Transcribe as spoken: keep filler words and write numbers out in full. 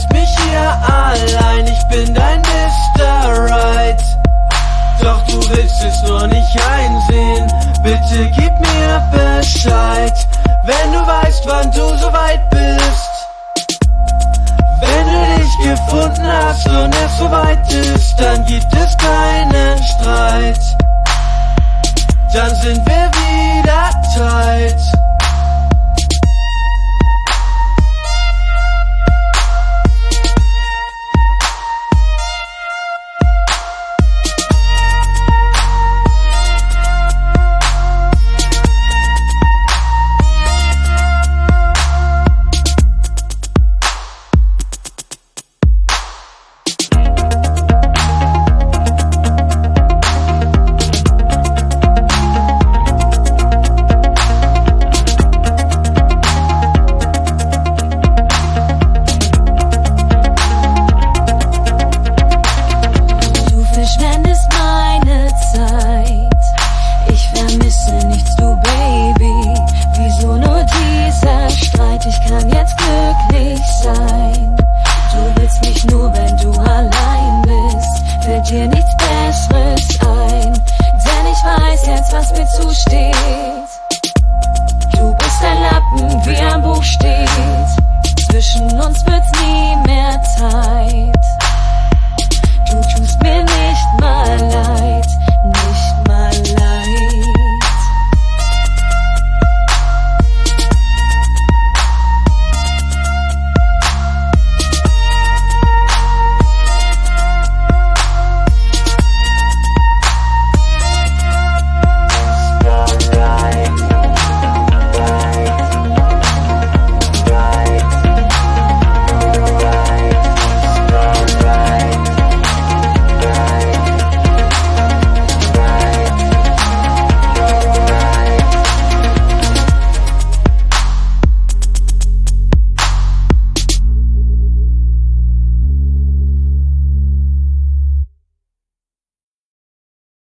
lässt mich hier allein, ich bin dein Mister Right. Doch du willst es nur nicht einsehen, bitte gib mir Bescheid, wenn du weißt, wann du soweit bist. Wenn du dich gefunden hast und es soweit ist, dann gibt es keinen Streit. Dann sind wir wieder tight. Dir nichts Besseres ein, denn ich weiß jetzt, was mir zusteht. Du bist ein Lappen, wie am Buch steht, zwischen uns wird's nie mehr Tag.